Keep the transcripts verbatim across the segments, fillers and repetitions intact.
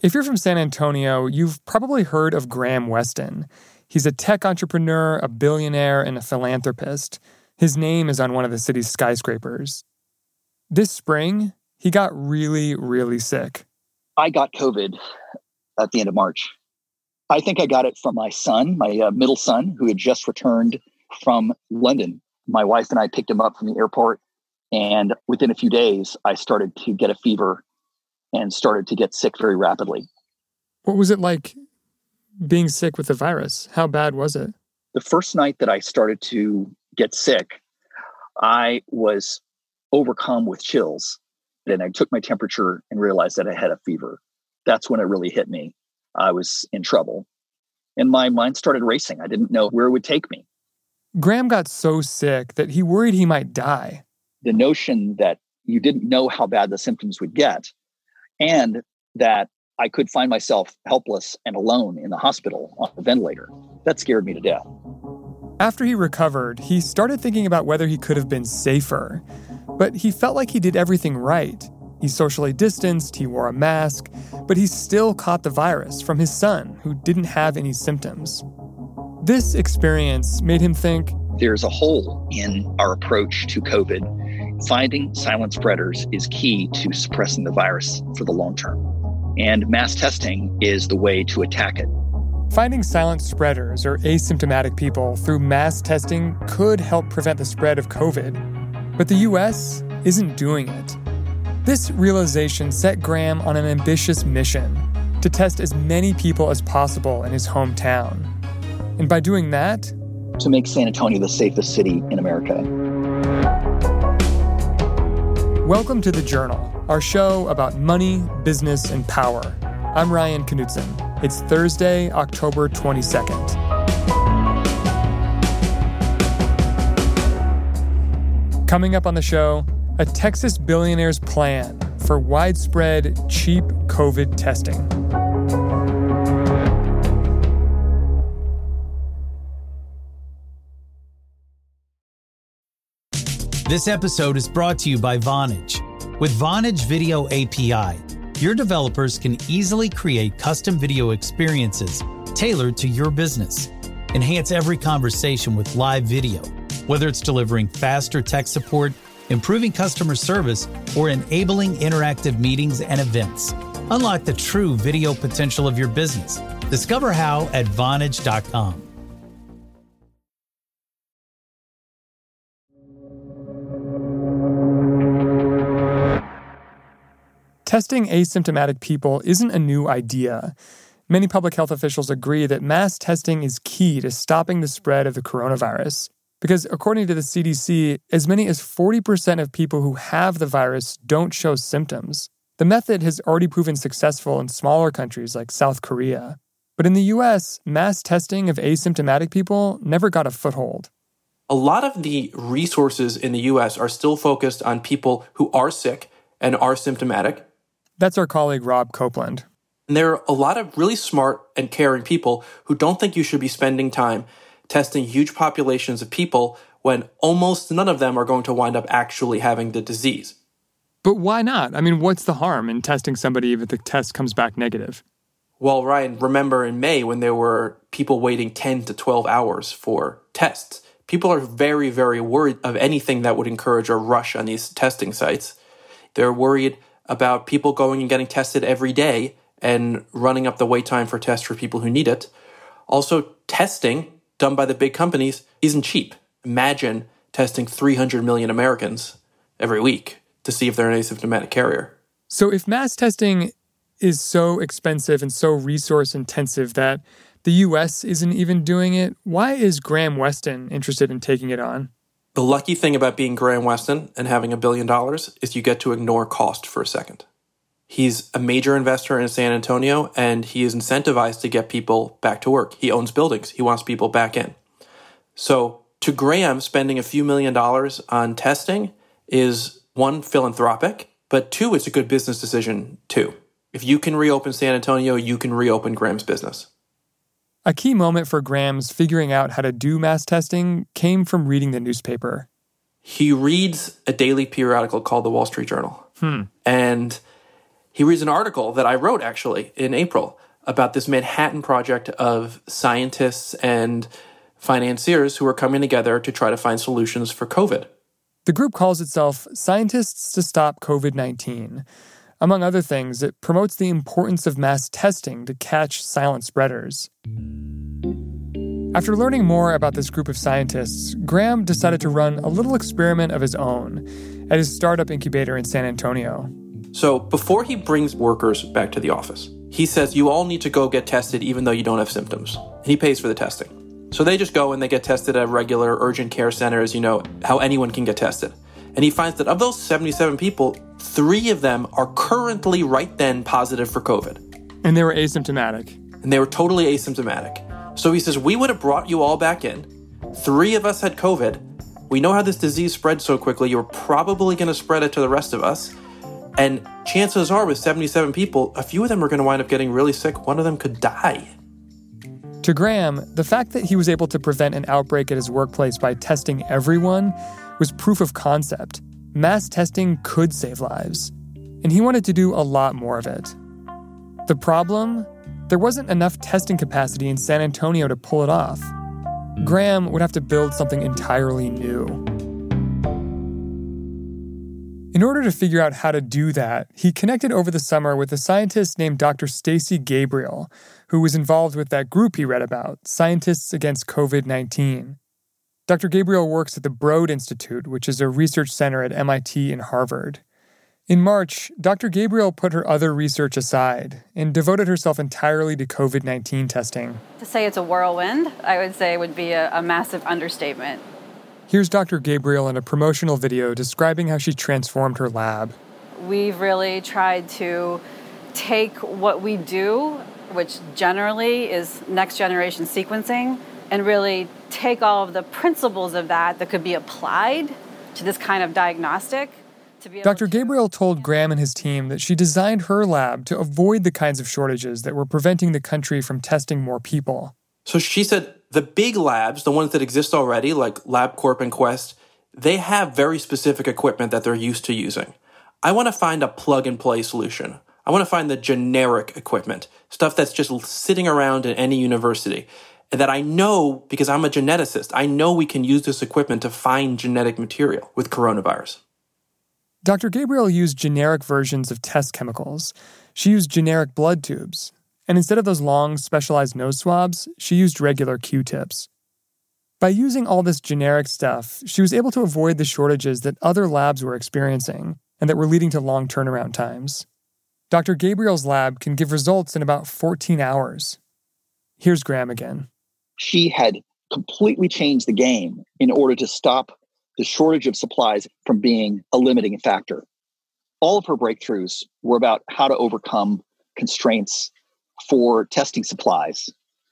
If you're from San Antonio, you've probably heard of Graham Weston. He's a tech entrepreneur, a billionaire, and a philanthropist. His name is on one of the city's skyscrapers. This spring, he got really, really sick. I got COVID at the end of March. I think I got it from my son, my uh, middle son, who had just returned from London. My wife and I picked him up from the airport, and within a few days, I started to get a fever and started to get sick very rapidly. What was it like being sick with the virus? How bad was it? The first night that I started to get sick, I was overcome with chills. And I took my temperature and realized that I had a fever. That's when it really hit me. I was in trouble. And my mind started racing. I didn't know where it would take me. Graham got so sick that he worried he might die. The notion that you didn't know how bad the symptoms would get, and that I could find myself helpless and alone in the hospital on a ventilator, that scared me to death. After he recovered, he started thinking about whether he could have been safer. But he felt like he did everything right. He socially distanced, he wore a mask, but he still caught the virus from his son, who didn't have any symptoms. This experience made him think, there's a hole in our approach to COVID. Finding silent spreaders is key to suppressing the virus for the long term. And mass testing is the way to attack it. Finding silent spreaders, or asymptomatic people, through mass testing could help prevent the spread of COVID. But the U S isn't doing it. This realization set Graham on an ambitious mission to test as many people as possible in his hometown. And by doing that, to make San Antonio the safest city in America. Welcome to The Journal, our show about money, business, and power. I'm Ryan Knutson. It's Thursday, October twenty-second. Coming up on the show, a Texas billionaire's plan for widespread, cheap COVID testing. This episode is brought to you by Vonage. With Vonage Video A P I, your developers can easily create custom video experiences tailored to your business. Enhance every conversation with live video, whether it's delivering faster tech support, improving customer service, or enabling interactive meetings and events. Unlock the true video potential of your business. Discover how at Vonage dot com. Testing asymptomatic people isn't a new idea. Many public health officials agree that mass testing is key to stopping the spread of the coronavirus. Because according to the C D C, as many as forty percent of people who have the virus don't show symptoms. The method has already proven successful in smaller countries like South Korea. But in the U S, mass testing of asymptomatic people never got a foothold. A lot of the resources in the U S are still focused on people who are sick and are symptomatic. That's our colleague Rob Copeland. And there are a lot of really smart and caring people who don't think you should be spending time testing huge populations of people when almost none of them are going to wind up actually having the disease. But why not? I mean, what's the harm in testing somebody if the test comes back negative? Well, Ryan, remember in May when there were people waiting ten to twelve hours for tests. People are very, very worried of anything that would encourage a rush on these testing sites. They're worried about people going and getting tested every day and running up the wait time for tests for people who need it. Also, testing done by the big companies isn't cheap. Imagine testing three hundred million Americans every week to see if they're an asymptomatic carrier. So if mass testing is so expensive and so resource intensive that the U S isn't even doing it, why is Graham Weston interested in taking it on? The lucky thing about being Graham Weston and having a billion dollars is you get to ignore cost for a second. He's a major investor in San Antonio, and he is incentivized to get people back to work. He owns buildings. He wants people back in. So to Graham, spending a few million dollars on testing is, one, philanthropic, but two, it's a good business decision, too. If you can reopen San Antonio, you can reopen Graham's business. A key moment for Graham's figuring out how to do mass testing came from reading the newspaper. He reads a daily periodical called the Wall Street Journal. Hmm. And he reads an article that I wrote, actually, in April about this Manhattan Project of scientists and financiers who are coming together to try to find solutions for COVID. The group calls itself Scientists to Stop COVID nineteen. Among other things, it promotes the importance of mass testing to catch silent spreaders. After learning more about this group of scientists, Graham decided to run a little experiment of his own at his startup incubator in San Antonio. So before he brings workers back to the office, he says you all need to go get tested even though you don't have symptoms. And he pays for the testing. So they just go and they get tested at regular urgent care centers, you know, how anyone can get tested. And he finds that of those seventy-seven people, three of them are currently right then positive for COVID. And they were asymptomatic. And they were totally asymptomatic. So he says, we would have brought you all back in. Three of us had COVID. We know how this disease spreads so quickly. You're probably going to spread it to the rest of us. And chances are with seventy-seven people, a few of them are going to wind up getting really sick. One of them could die. To Graham, the fact that he was able to prevent an outbreak at his workplace by testing everyone was proof of concept. Mass testing could save lives, and he wanted to do a lot more of it. The problem? There wasn't enough testing capacity in San Antonio to pull it off. Graham would have to build something entirely new. In order to figure out how to do that, he connected over the summer with a scientist named Doctor Stacey Gabriel, who was involved with that group he read about, Scientists Against COVID nineteen. Doctor Gabriel works at the Broad Institute, which is a research center at M I T and Harvard. In March, Doctor Gabriel put her other research aside and devoted herself entirely to COVID nineteen testing. To say it's a whirlwind, I would say would be a, a massive understatement. Here's Doctor Gabriel in a promotional video describing how she transformed her lab. We've really tried to take what we do, which generally is next-generation sequencing, and really take all of the principles of that that could be applied to this kind of diagnostic. To be able Doctor to... Gabriel told Graham and his team that she designed her lab to avoid the kinds of shortages that were preventing the country from testing more people. So she said the big labs, the ones that exist already, like LabCorp and Quest, they have very specific equipment that they're used to using. I want to find a plug-and-play solution. I want to find the generic equipment, stuff that's just sitting around in any university, and that I know, because I'm a geneticist, I know we can use this equipment to find genetic material with coronavirus. Doctor Gabriel used generic versions of test chemicals. She used generic blood tubes. And instead of those long, specialized nose swabs, she used regular Q-tips. By using all this generic stuff, she was able to avoid the shortages that other labs were experiencing and that were leading to long turnaround times. Doctor Gabriel's lab can give results in about fourteen hours. Here's Graham again. She had completely changed the game in order to stop the shortage of supplies from being a limiting factor. All of her breakthroughs were about how to overcome constraints for testing supplies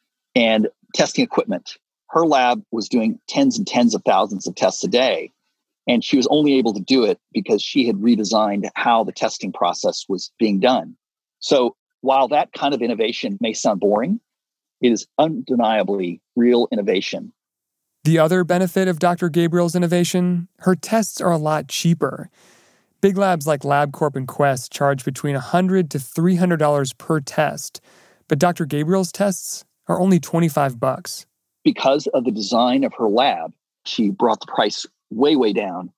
and testing equipment. Her lab was doing tens and tens of thousands of tests a day, and she was only able to do it because she had redesigned how the testing process was being done. So while that kind of innovation may sound boring, it is undeniably real innovation. The other benefit of Doctor Gabriel's innovation, her tests are a lot cheaper. Big labs like LabCorp and Quest charge between one hundred dollars to three hundred dollars per test, but Doctor Gabriel's tests are only twenty-five bucks. Because of the design of her lab, she brought the price way, way down.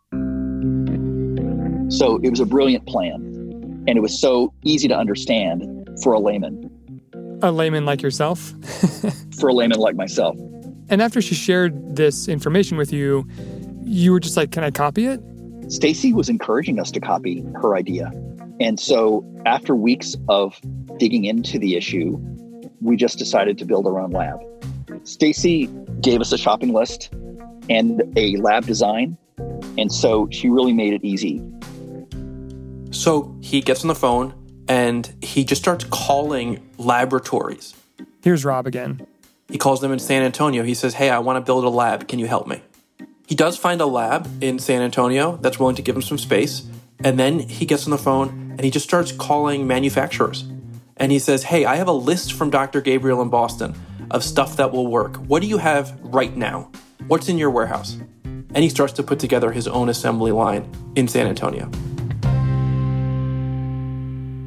So it was a brilliant plan, and it was so easy to understand for a layman. A layman like yourself? For a layman like myself. And after she shared this information with you, you were just like, can I copy it? Stacey was encouraging us to copy her idea. And so after weeks of digging into the issue, we just decided to build our own lab. Stacey gave us a shopping list and a lab design. And so she really made it easy. So he gets on the phone and he just starts calling laboratories. Here's Rob again. He calls them in San Antonio. He says, hey, I want to build a lab. Can you help me? He does find a lab in San Antonio that's willing to give him some space. And then he gets on the phone and he just starts calling manufacturers. And he says, hey, I have a list from Doctor Gabriel in Boston of stuff that will work. What do you have right now? What's in your warehouse? And he starts to put together his own assembly line in San Antonio.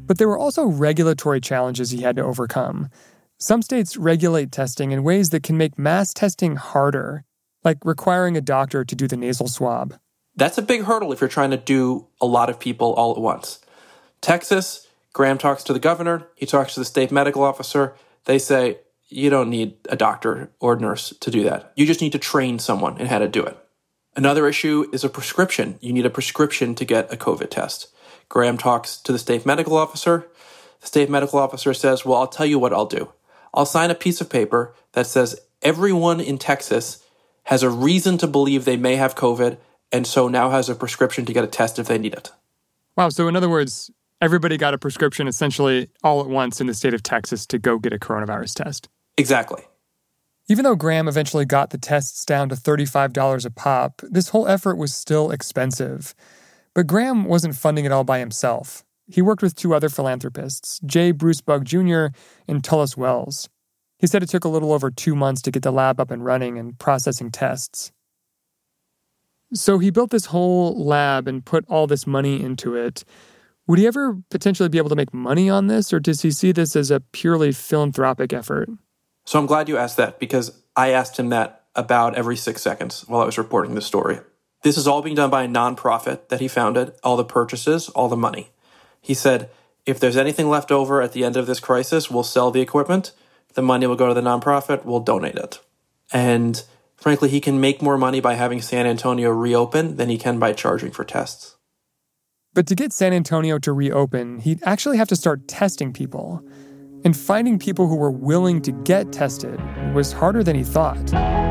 But there were also regulatory challenges he had to overcome. Some states regulate testing in ways that can make mass testing harder, like requiring a doctor to do the nasal swab. That's a big hurdle if you're trying to do a lot of people all at once. Texas, Graham talks to the governor, he talks to the state medical officer. They say, you don't need a doctor or nurse to do that. You just need to train someone in how to do it. Another issue is a prescription. You need a prescription to get a COVID test. Graham talks to the state medical officer. The state medical officer says, well, I'll tell you what I'll do. I'll sign a piece of paper that says everyone in Texas has a reason to believe they may have COVID and so now has a prescription to get a test if they need it. Wow, so in other words, everybody got a prescription essentially all at once in the state of Texas to go get a coronavirus test. Exactly. Even though Graham eventually got the tests down to thirty-five dollars a pop, this whole effort was still expensive. But Graham wasn't funding it all by himself. He worked with two other philanthropists, J. Bruce Bugg Junior and Tullis Wells. He said it took a little over two months to get the lab up and running and processing tests. So he built this whole lab and put all this money into it. Would he ever potentially be able to make money on this, or does he see this as a purely philanthropic effort? So I'm glad you asked that, because I asked him that about every six seconds while I was reporting this story. This is all being done by a nonprofit that he founded, all the purchases, all the money. He said, if there's anything left over at the end of this crisis, we'll sell the equipment. The money will go to the nonprofit. We'll donate it. And frankly, he can make more money by having San Antonio reopen than he can by charging for tests. But to get San Antonio to reopen, he'd actually have to start testing people. And finding people who were willing to get tested was harder than he thought.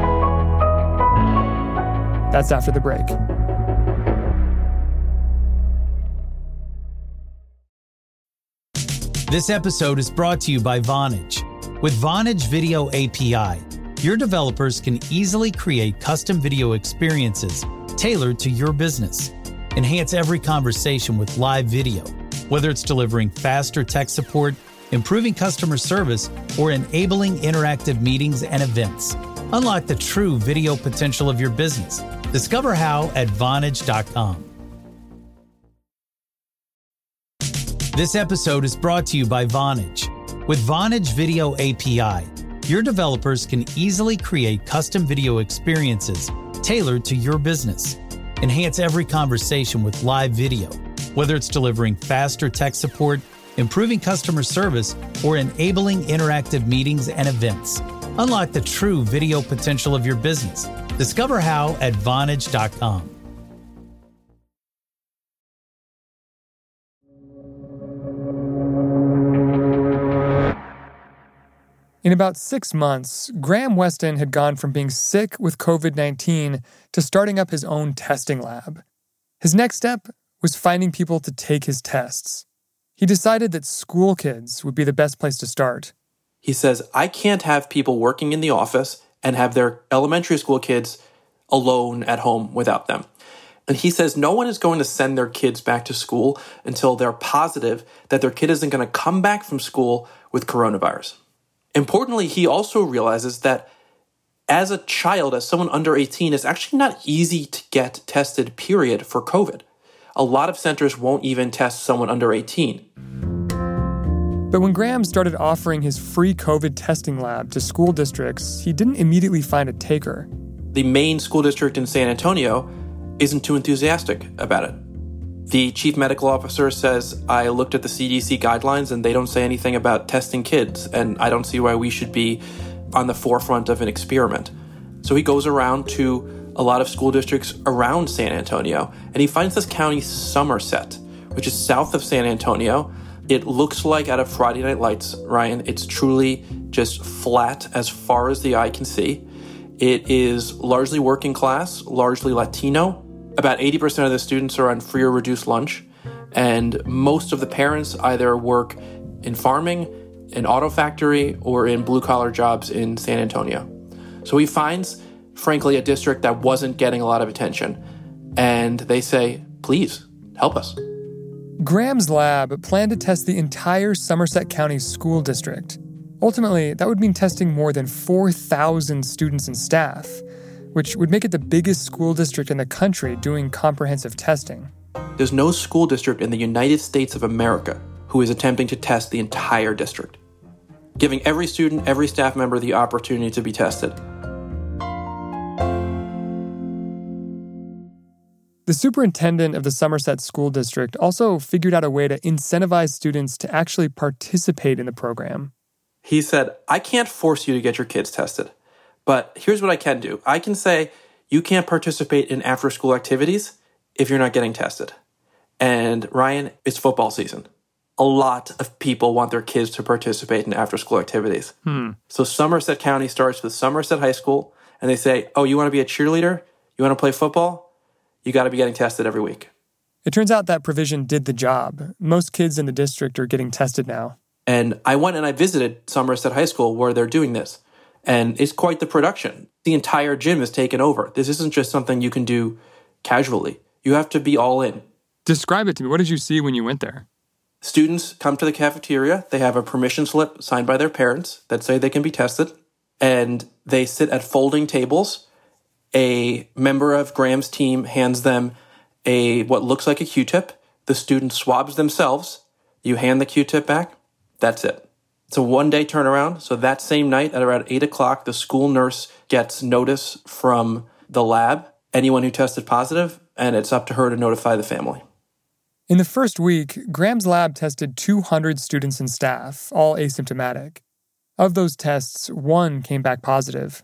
That's after the break. This episode is brought to you by Vonage. With Vonage Video A P I, your developers can easily create custom video experiences tailored to your business. Enhance every conversation with live video, whether it's delivering faster tech support, improving customer service, or enabling interactive meetings and events. Unlock the true video potential of your business. Discover how at Vonage dot com. This episode is brought to you by Vonage. With Vonage Video A P I, your developers can easily create custom video experiences tailored to your business. Enhance every conversation with live video, whether it's delivering faster tech support, improving customer service, or enabling interactive meetings and events. Unlock the true video potential of your business. Discover how at Vonage dot com. In about six months, Graham Weston had gone from being sick with covid nineteen to starting up his own testing lab. His next step was finding people to take his tests. He decided that school kids would be the best place to start. He says, I can't have people working in the office and have their elementary school kids alone at home without them. And he says no one is going to send their kids back to school until they're positive that their kid isn't going to come back from school with coronavirus. Importantly, he also realizes that as a child, as someone under eighteen, it's actually not easy to get tested, period, for COVID. A lot of centers won't even test someone under eighteen. But when Graham started offering his free COVID testing lab to school districts, he didn't immediately find a taker. The main school district in San Antonio isn't too enthusiastic about it. The chief medical officer says, I looked at the C D C guidelines and they don't say anything about testing kids, and I don't see why we should be on the forefront of an experiment. So he goes around to a lot of school districts around San Antonio, and he finds this county, Somerset, which is south of San Antonio. It looks like out of Friday Night Lights, Ryan. It's truly just flat as far as the eye can see. It is largely working class, largely Latino. About eighty percent of the students are on free or reduced lunch, and most of the parents either work in farming, an auto factory, or in blue-collar jobs in San Antonio. So he finds, frankly, a district that wasn't getting a lot of attention, and they say, please, help us. Graham's lab planned to test the entire Somerset County school district. Ultimately, that would mean testing more than four thousand students and staff, which would make it the biggest school district in the country doing comprehensive testing. There's no school district in the United States of America who is attempting to test the entire district, giving every student, every staff member the opportunity to be tested. The superintendent of the Somerset School District also figured out a way to incentivize students to actually participate in the program. He said, I can't force you to get your kids tested, but here's what I can do. I can say you can't participate in after-school activities if you're not getting tested. And Ryan, it's football season. A lot of people want their kids to participate in after-school activities. Hmm. So Somerset County starts with Somerset High School, and they say, oh, you want to be a cheerleader? You want to play football? You got to be getting tested every week. It turns out that provision did the job. Most kids in the district are getting tested now. And I went and I visited Somerset High School where they're doing this. And it's quite the production. The entire gym is taken over. This isn't just something you can do casually. You have to be all in. Describe it to me. What did you see when you went there? Students come to the cafeteria. They have a permission slip signed by their parents that say they can be tested. And they sit at folding tables. A member of Graham's team hands them a what looks like a Q-tip. The student swabs themselves. You hand the Q-tip back. That's it. It's a one-day turnaround. So that same night at around eight o'clock, the school nurse gets notice from the lab, anyone who tested positive, and it's up to her to notify the family. In the first week, Graham's lab tested two hundred students and staff, all asymptomatic. Of those tests, one came back positive.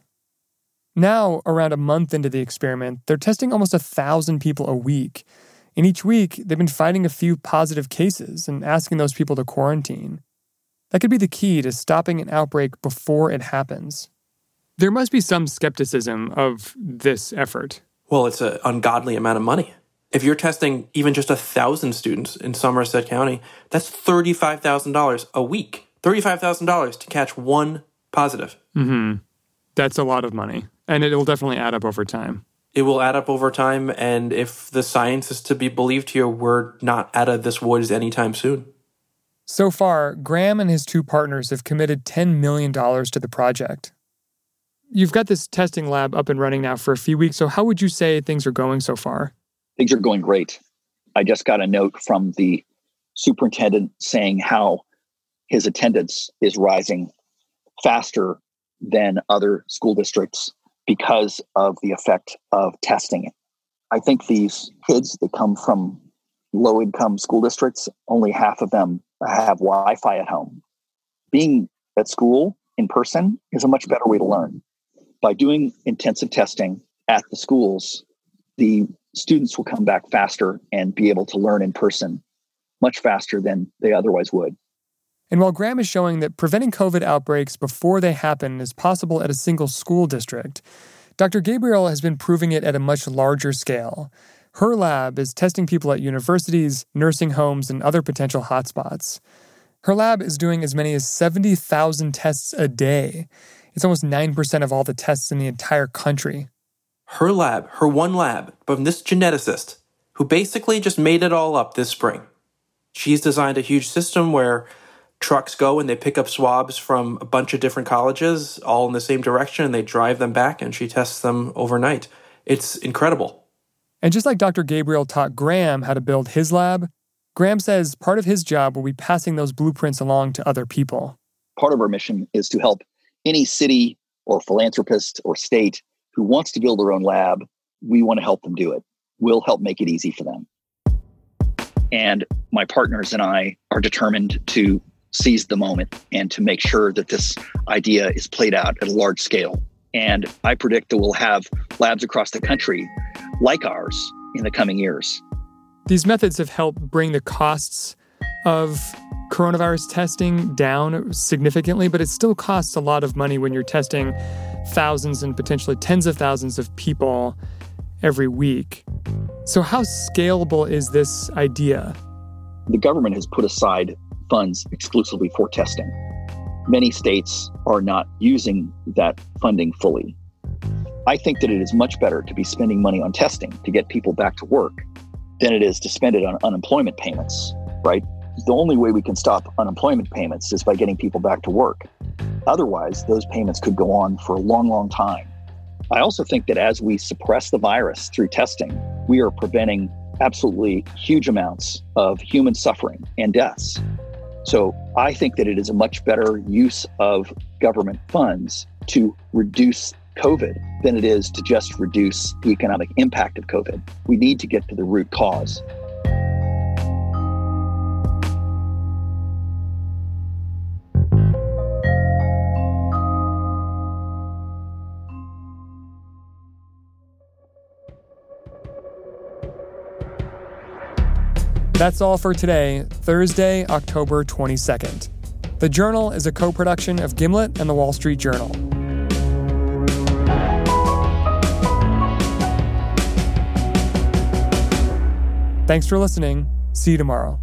Now, around a month into the experiment, they're testing almost a thousand people a week. And each week, they've been finding a few positive cases and asking those people to quarantine. That could be the key to stopping an outbreak before it happens. There must be some skepticism of this effort. Well, it's an ungodly amount of money. If you're testing even just a thousand students in Somerset County, that's thirty-five thousand dollars a week. thirty-five thousand dollars to catch one positive. Mm-hmm. That's a lot of money. And it'll definitely add up over time. It will add up over time, and if the science is to be believed here, we're not out of this woods anytime soon. So far, Graham and his two partners have committed ten million dollars to the project. You've got this testing lab up and running now for a few weeks, so how would you say things are going so far? Things are going great. I just got a note from the superintendent saying how his attendance is rising faster than other school districts because of the effect of testing. I think these kids that come from low-income school districts, only half of them have Wi-Fi at home. Being at school in person is a much better way to learn. By doing intensive testing at the schools, the students will come back faster and be able to learn in person much faster than they otherwise would. And while Graham is showing that preventing COVID outbreaks before they happen is possible at a single school district, Doctor Gabriel has been proving it at a much larger scale. Her lab is testing people at universities, nursing homes, and other potential hotspots. Her lab is doing as many as seventy thousand tests a day. It's almost nine percent of all the tests in the entire country. Her lab, her one lab, from this geneticist, who basically just made it all up this spring. She's designed a huge system where trucks go and they pick up swabs from a bunch of different colleges, all in the same direction, and they drive them back, and she tests them overnight. It's incredible. And just like Doctor Gabriel taught Graham how to build his lab, Graham says part of his job will be passing those blueprints along to other people. Part of our mission is to help any city or philanthropist or state who wants to build their own lab. We want to help them do it. We'll help make it easy for them. And my partners and I are determined to seize the moment and to make sure that this idea is played out at a large scale. And I predict that we'll have labs across the country like ours in the coming years. These methods have helped bring the costs of coronavirus testing down significantly, but it still costs a lot of money when you're testing thousands and potentially tens of thousands of people every week. So how scalable is this idea? The government has put aside funds exclusively for testing. Many states are not using that funding fully. I think that it is much better to be spending money on testing to get people back to work than it is to spend it on unemployment payments, right? The only way we can stop unemployment payments is by getting people back to work. Otherwise, those payments could go on for a long, long time. I also think that as we suppress the virus through testing, we are preventing absolutely huge amounts of human suffering and deaths. So I think that it is a much better use of government funds to reduce COVID than it is to just reduce the economic impact of COVID. We need to get to the root cause. That's all for today, Thursday, October twenty-second. The Journal is a co-production of Gimlet and The Wall Street Journal. Thanks for listening. See you tomorrow.